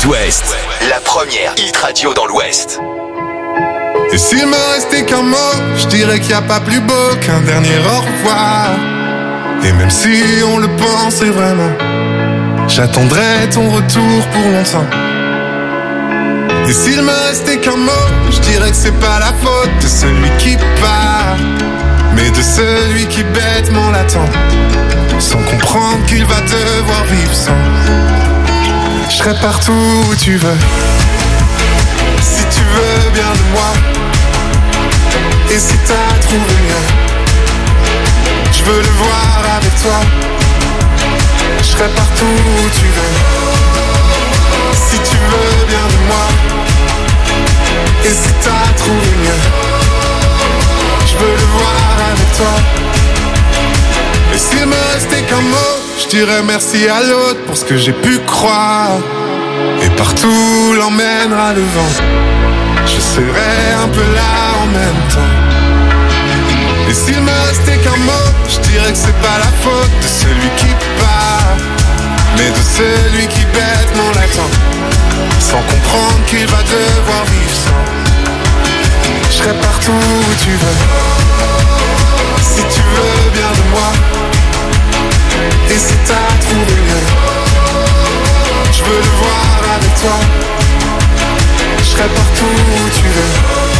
It West, la première hit radio dans l'Ouest. Et s'il me restait qu'un mot, je dirais qu'il n'y a pas plus beau qu'un dernier au revoir. Et même si on le pensait vraiment, j'attendrai ton retour pour longtemps. Et s'il me restait qu'un mot, je dirais que c'est pas la faute de celui qui part, mais de celui qui bêtement l'attend, sans comprendre qu'il va devoir vivre sans. Je serai partout où tu veux, si tu veux bien de moi. Et si t'as trouvé mieux, je veux le voir avec toi. Je serai partout où tu veux, si tu veux bien de moi. Et si t'as trouvé mieux, je veux le voir avec toi. Et s'il me restait qu'un mot, je dirais merci à l'autre pour ce que j'ai pu croire. Et partout l'emmènera le vent, je serai un peu là en même temps. Et s'il me restait qu'un mot, je dirais que c'est pas la faute de celui qui part, mais de celui qui bêtement l'attend, sans comprendre qu'il va devoir vivre sans. Je serai partout où tu veux, si tu veux bien de moi. Et si t'as trouvé mieux, je veux le voir avec toi. Je serai partout où tu veux,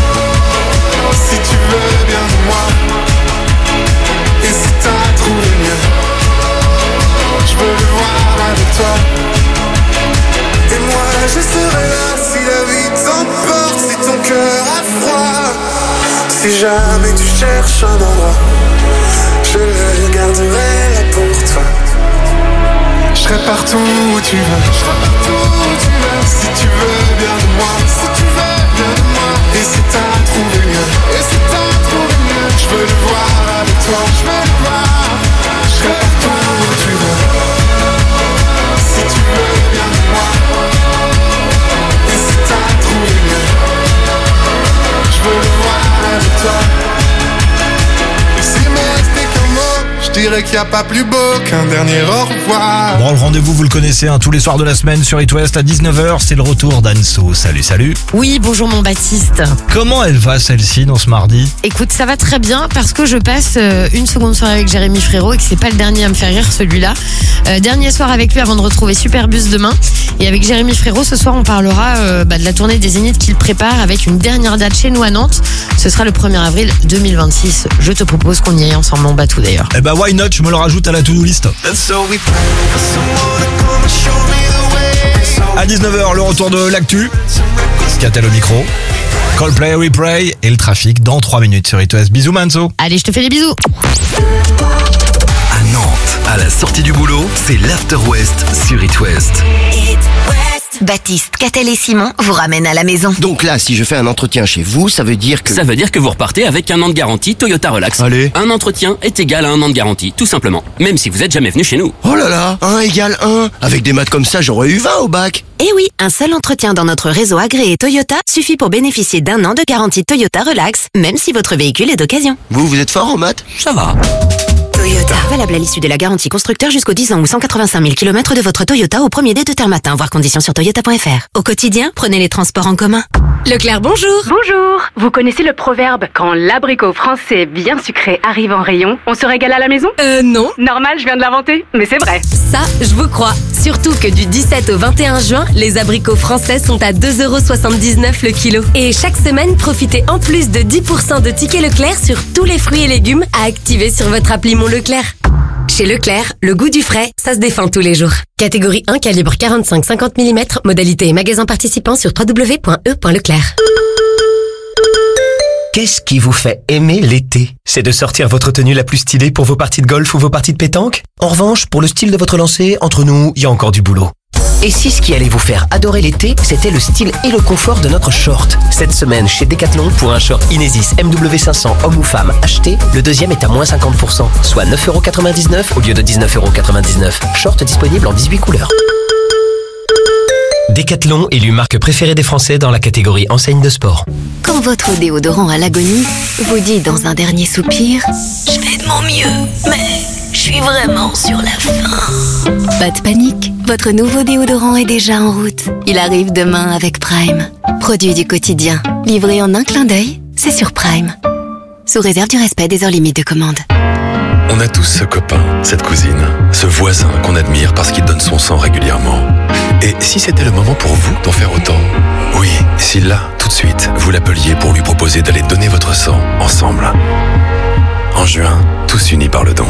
si tu veux bien de moi. Et si t'as trouvé mieux, je veux le voir avec toi. Et moi je serai là si la vie t'emporte, si ton cœur a froid. Si jamais tu cherches un endroit, je le garderai là pour toi. Je serai partout où tu veux, je serai partout où tu veux. Si tu veux bien de moi, si tu veux bien de moi. Et si t'as trouvé mieux, et si t'as trouvé mieux, je veux le voir avec toi, je veux le voir. Je serai partout où tu veux, si tu veux bien de moi. Et si t'as trouvé mieux, je veux le voir avec toi. Et s'il me restait qu'un mot, je dirais qu'il n'y a pas plus beau qu'un dernier au revoir. Bon, le rendez-vous, vous le connaissez, hein, tous les soirs de la semaine sur It West à dix-neuf heures, c'est le retour d'Anso. Salut, salut. Oui, bonjour mon Baptiste. Comment elle va celle-ci dans ce mardi? Écoute, ça va très bien parce que je passe euh, une seconde soirée avec Jérémy Frérot et que c'est pas le dernier à me faire rire celui-là. Euh, dernier soir avec lui avant de retrouver Superbus demain. Et avec Jérémy Frérot, ce soir on parlera euh, bah, de la tournée des Zéniths qu'il prépare avec une dernière date chez nous à Nantes. Ce sera le premier avril deux mille vingt-six. Je te propose qu'on y aille ensemble en bateau d'ailleurs. Eh bah why not, je me le rajoute à la to-do list. À dix-neuf heures, le retour de l'actu. Scatel au micro. Coldplay, Replay et le trafic dans trois minutes sur It West. Bisous Manso. Allez, je te fais des bisous. À Nantes, à la sortie du boulot, c'est l'After West sur It West. Baptiste, Catel et Simon vous ramènent à la maison. Donc là, si je fais un entretien chez vous, ça veut dire que... Ça veut dire que vous repartez avec un an de garantie Toyota Relax. Allez. Un entretien est égal à un an de garantie, tout simplement. Même si vous êtes jamais venu chez nous. Oh là là, un égale un. Avec des maths comme ça, j'aurais eu vingt au bac. Eh oui, un seul entretien dans notre réseau agréé Toyota suffit pour bénéficier d'un an de garantie Toyota Relax, même si votre véhicule est d'occasion. Vous, vous êtes fort en maths? Ça va. Toyota. Valable à l'issue de la garantie constructeur jusqu'aux dix ans ou cent quatre-vingt-cinq mille kilomètres de votre Toyota au premier dé de terme matin, voir conditions sur toyota point f r. Au quotidien, prenez les transports en commun. Leclerc, bonjour. Bonjour. Vous connaissez le proverbe « Quand l'abricot français bien sucré arrive en rayon, on se régale à la maison » Euh, non. Normal, je viens de l'inventer, mais c'est vrai. Ça, je vous crois. Surtout que du dix-sept au vingt et un juin, les abricots français sont à deux euros soixante-dix-neuf le kilo. Et chaque semaine, profitez en plus de dix pour cent de tickets Leclerc sur tous les fruits et légumes à activer sur votre appli Mon Leclerc. Chez Leclerc, le goût du frais, ça se défend tous les jours. Catégorie un, calibre quarante-cinq à cinquante millimètres, modalité et magasin participant sur w w w point e point leclerc. Qu'est-ce qui vous fait aimer l'été? C'est de sortir votre tenue la plus stylée pour vos parties de golf ou vos parties de pétanque? En revanche, pour le style de votre lancer, entre nous, il y a encore du boulot. Et si ce qui allait vous faire adorer l'été, c'était le style et le confort de notre short? Cette semaine, chez Decathlon, pour un short Inesis M W cinq cents homme ou femme acheté, le deuxième est à moins cinquante pour cent, soit neuf euros quatre-vingt-dix-neuf au lieu de dix-neuf euros quatre-vingt-dix-neuf. Short disponible en dix-huit couleurs. Decathlon, élu marque préférée des Français dans la catégorie enseigne de sport. Quand votre déodorant à l'agonie vous dit dans un dernier soupir « Je fais de mon mieux, mais je suis vraiment sur la fin ». Pas de panique, Votre nouveau déodorant est déjà en route. Il arrive demain avec Prime. Produit du quotidien. Livré en un clin d'œil, c'est sur Prime. Sous réserve du respect des heures limites de commande. On a tous ce copain, cette cousine, ce voisin qu'on admire parce qu'il donne son sang régulièrement. Et si c'était le moment pour vous d'en faire autant? Oui, si là, tout de suite, vous l'appeliez pour lui proposer d'aller donner votre sang ensemble. En juin, tous unis par le don.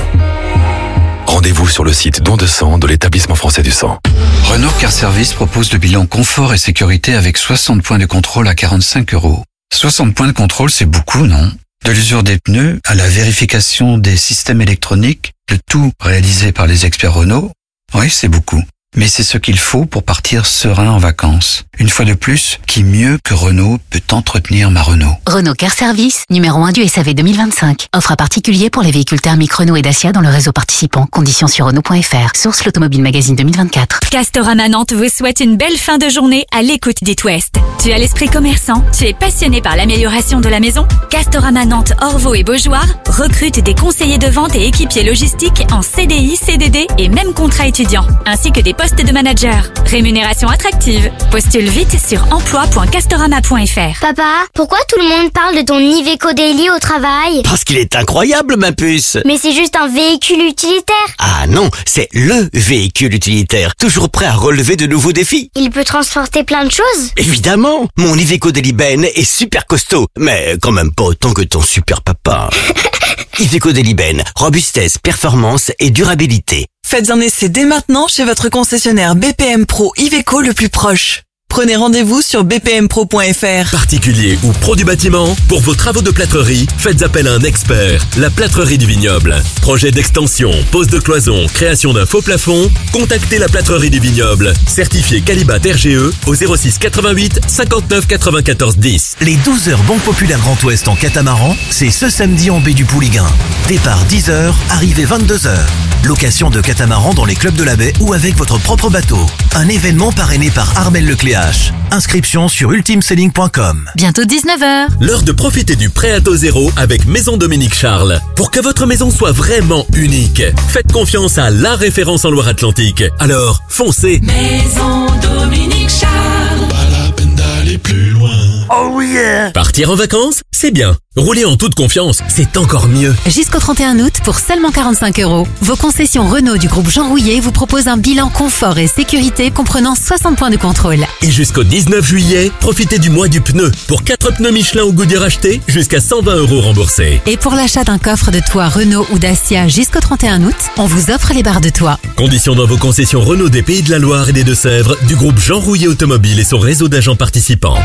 Rendez-vous sur le site don de sang de l'établissement français du sang. Renault Car Service propose le bilan confort et sécurité avec soixante points de contrôle à quarante-cinq euros. soixante points de contrôle, c'est beaucoup, non? De l'usure des pneus à la vérification des systèmes électroniques, le tout réalisé par les experts Renault. Oui, c'est beaucoup. Mais c'est ce qu'il faut pour partir serein en vacances. Une fois de plus, qui mieux que Renault peut entretenir ma Renault? Renault Car Service, numéro un du S A V deux mille vingt-cinq. Offre à particulier pour les véhicules thermiques Renault et Dacia dans le réseau participant. Conditions sur Renault point F R. Source l'Automobile Magazine deux mille vingt-quatre. Castorama Nantes vous souhaite une belle fin de journée à l'écoute d'It West. Tu as l'esprit commerçant, tu es passionné par l'amélioration de la maison? Castorama Nantes, Orvaux et Beaujoire recrute des conseillers de vente et équipiers logistiques en C D I, C D D et même contrat étudiant, ainsi que des postes de manager. Rémunération attractive. Postule vite sur emploi point castorama point F R. Papa, pourquoi tout le monde parle de ton Iveco Daily au travail? Parce qu'il est incroyable, ma puce. Mais c'est juste un véhicule utilitaire. Ah non, c'est LE véhicule utilitaire, toujours prêt à relever de nouveaux défis. Il peut transporter plein de choses? Évidemment, mon Iveco Daily Ben est super costaud, mais quand même pas autant que ton super papa. Iveco Daily Ben, robustesse, performance et durabilité. Faites un essai dès maintenant chez votre concessionnaire B P M Pro Iveco le plus proche. Prenez rendez-vous sur b p m pro point f r. Particulier ou pro du bâtiment, pour vos travaux de plâtrerie, faites appel à un expert. La Plâtrerie du Vignoble. Projet d'extension, pose de cloison, création d'un faux plafond, contactez la Plâtrerie du Vignoble. Certifié Calibat R G E au zéro six quatre-vingt-huit cinquante-neuf quatre-vingt-quatorze dix. Les douze heures Banque Populaire Grand Ouest en catamaran, c'est ce samedi en baie du Pouliguen. Départ dix heures, arrivée vingt-deux heures. Location de catamaran dans les clubs de la baie ou avec votre propre bateau. Un événement parrainé par Armel Lecléache. Inscription sur ultimeselling point com. Bientôt dix-neuf heures. L'heure de profiter du prêt à taux zéro avec Maison Dominique Charles. Pour que votre maison soit vraiment unique, faites confiance à la référence en Loire-Atlantique. Alors, foncez. Maison Dominique Charles. Pas la peine d'aller plus loin. Oh yeah! Partir en vacances, c'est bien. Rouler en toute confiance, c'est encore mieux. Jusqu'au trente et un août, pour seulement quarante-cinq euros, vos concessions Renault du groupe Jean Rouillet vous proposent un bilan confort et sécurité comprenant soixante points de contrôle. Et jusqu'au dix-neuf juillet, profitez du mois du pneu. Pour quatre pneus Michelin ou Goodyear achetés, jusqu'à cent vingt euros remboursés. Et pour l'achat d'un coffre de toit Renault ou Dacia jusqu'au trente et un août, on vous offre les barres de toit. Conditions dans vos concessions Renault des Pays de la Loire et des Deux-Sèvres du groupe Jean Rouillet Automobile et son réseau d'agents participants.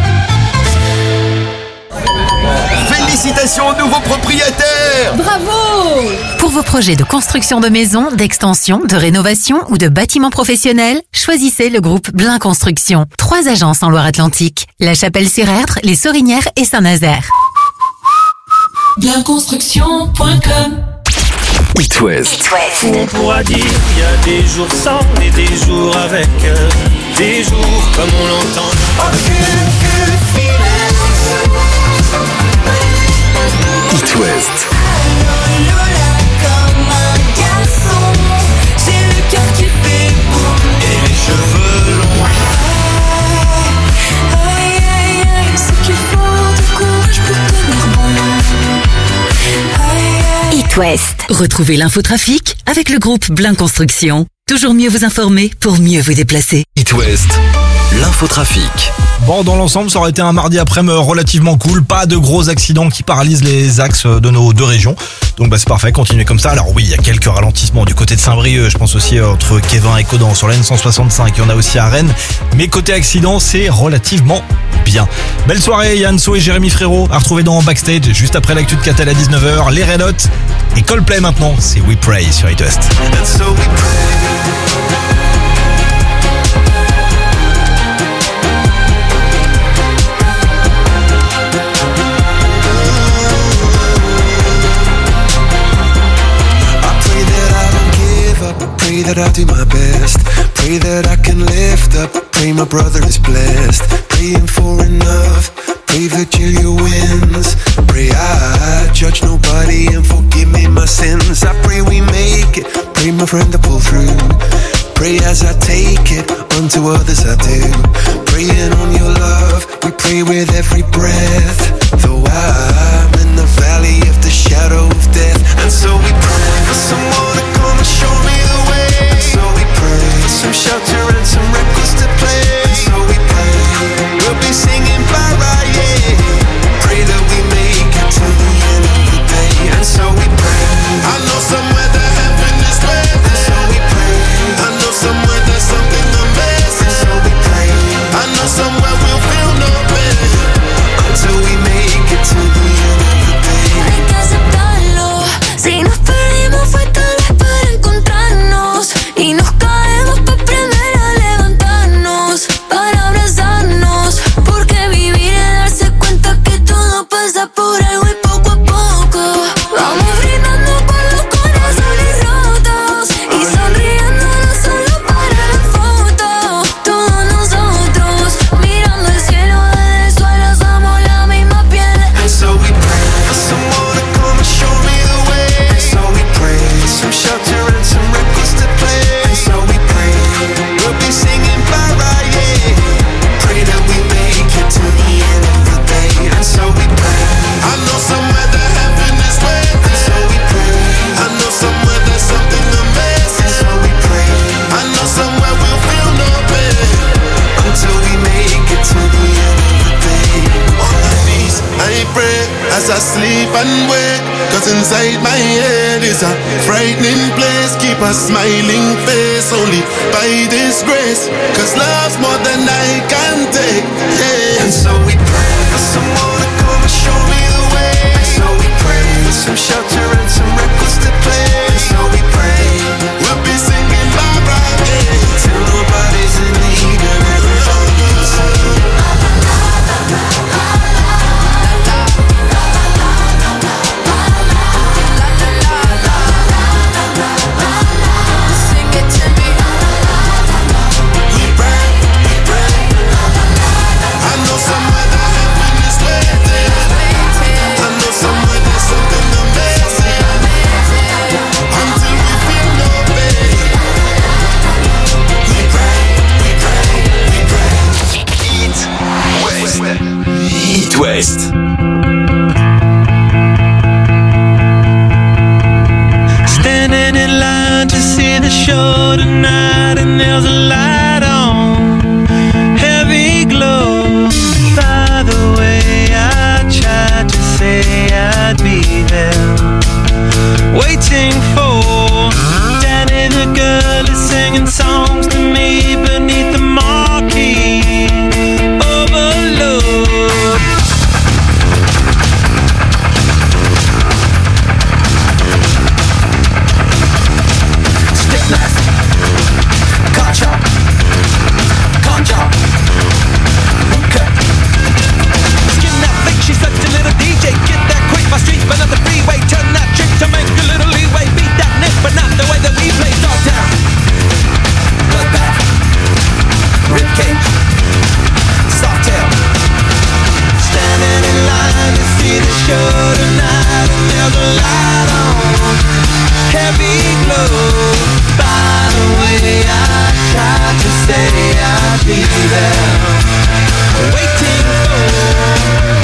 Félicitations aux nouveaux propriétaires! Bravo! Pour vos projets de construction de maisons, d'extension, de rénovation ou de bâtiments professionnels, choisissez le groupe Blin Construction. Trois agences en Loire-Atlantique. La Chapelle-sur-Erdre, les Sorinières et Saint-Nazaire. blin construction point com. It West. On pourra dire il y a des jours sans et des jours avec, euh, des jours comme on l'entend. It West. Comme un garçon, j'ai le cœur qui fait boum et les cheveux longs. Aïe aïe aïe, ce qu'il faut de courage pour tenir bon. Aïe aïe. It West. Retrouvez l'infotrafic avec le groupe Blin Construction. Toujours mieux vous informer pour mieux vous déplacer. It West. L'infotrafic. Bon, dans l'ensemble, ça aurait été un mardi après-midi relativement cool. Pas de gros accidents qui paralysent les axes de nos deux régions. Donc bah c'est parfait, continuez comme ça. Alors oui, il y a quelques ralentissements du côté de Saint-Brieuc. Je pense aussi entre Kévin et Caudan sur la N cent soixante-cinq. Il y en a aussi à Rennes. Mais côté accident, c'est relativement bien. Belle soirée, Yann So et Jérémy Frérot à retrouver dans Backstage. Juste après l'actu de Catel à dix-neuf heures. Les Red Hot et Coldplay maintenant. C'est We Pray sur It West. Pray that I'll do my best. Pray that I can lift up. Pray my brother is blessed. Praying for enough. Pray Virgilia wins. Pray I judge nobody and forgive me my sins. I pray we make it. Pray my friend to pull through. Pray as I take it, unto others I do. Praying on your love, we pray with every breath. Though I'm in the valley of the shadow of death, and so we pray for someone to come and show me the way. And so we pray for some shelter and some records to play. And so we pray we'll be singing para, yeah. Pray that we make it to the end of the day. And so we pray. I know somewhere that heaven is waiting. And so we pray. I know somewhere there's something amazing. And so we pray. I know somewhere we'll feel no pain until we make it to the end of the day. Hay que aceptarlo. Si nos perdimos fue tal vez para encontrarnos. Y nos caemos para aprender a levantarnos, para abrazarnos. Porque vivir es darse cuenta que todo pasa por algo y poco a poco vamos brindando por los corazones rotos y sonriendo no solo para la foto. Todos nosotros mirando el cielo desde el suelo somos la misma piel. And so we pray for someone to come and show me the way. And so we pray for some shelter and some records to play. And so we pray we'll be singing para, yeah. Pray that we make it to the end of the day. And so we pray. I know somewhere that heaven is waiting. And so we pray. I know somewhere there's something amazing. And so we pray. I know somewhere we'll feel no pain until we make it to the end of the day. On my knees, I pray as I sleep and wake. Cause inside my head is a frightening place. Keep a smiling face only by this grace. Cause love's more than I can take, yeah. And so we pray for someone to come and show me the way. And so we pray for some shelter and some records to play. And so we pray we'll be singing Barbara, yeah. Till nobody's in need and everybody's saying Sing it to me. we pray, we pray. I know somewhere that heaven is waiting. I know somewhere there's something amazing until we feel no pain. We pray, we pray, we pray. Eat West. Eat West. Standing in line to see the show tonight, and there's a light on, heavy glow. By the way, I tried to say I'd be there, waiting for Danny the girl is singing songs to me beneath the marquee. Overload. Stick left, cut chop, cut chop. Okay. Skin that fake, she's such a little D J. Get that quick, my street, but not the freeway. Turn that trick to make a little leeway. Beat that nick, but not the way that we play. Dogtown, Bloodbath, ribcage, softail. standing in line to see the show tonight, and there's a light on, heavy glow. By the way, I tried to say I'd be there, waiting for.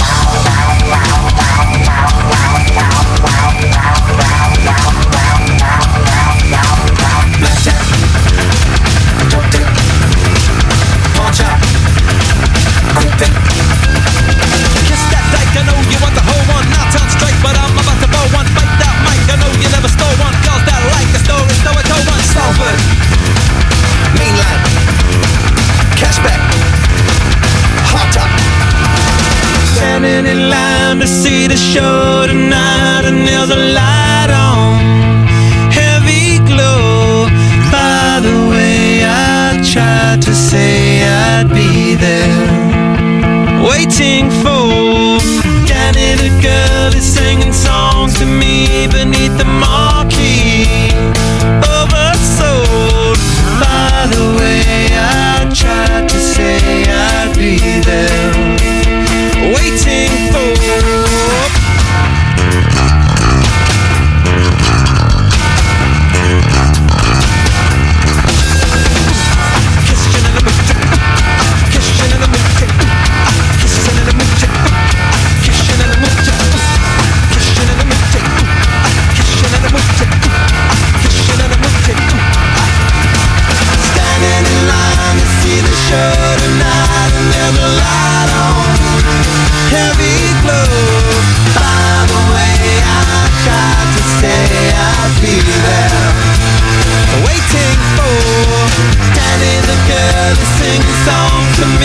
Blackjack, dope dick, pawn chop, quick pick. Kiss that dyke, I know you want the whole one. Not turn straight, but I'm about to blow one. Bite that mic, I know you never stole one. Girls that like a story, so I told one. Salford, mainline, cashback, hot top. Standing in line to see the show tonight, and there's a light on, heavy glow. By the way, I tried to say I'd be there, waiting for Danny the girl is singing songs to me beneath the marquee. Oversold. By the way, I tried to say I'd be there, waiting for. there's a light on, heavy glow. By the way, I tried to say I'd be there, waiting for Danny the girl to sing a song to me.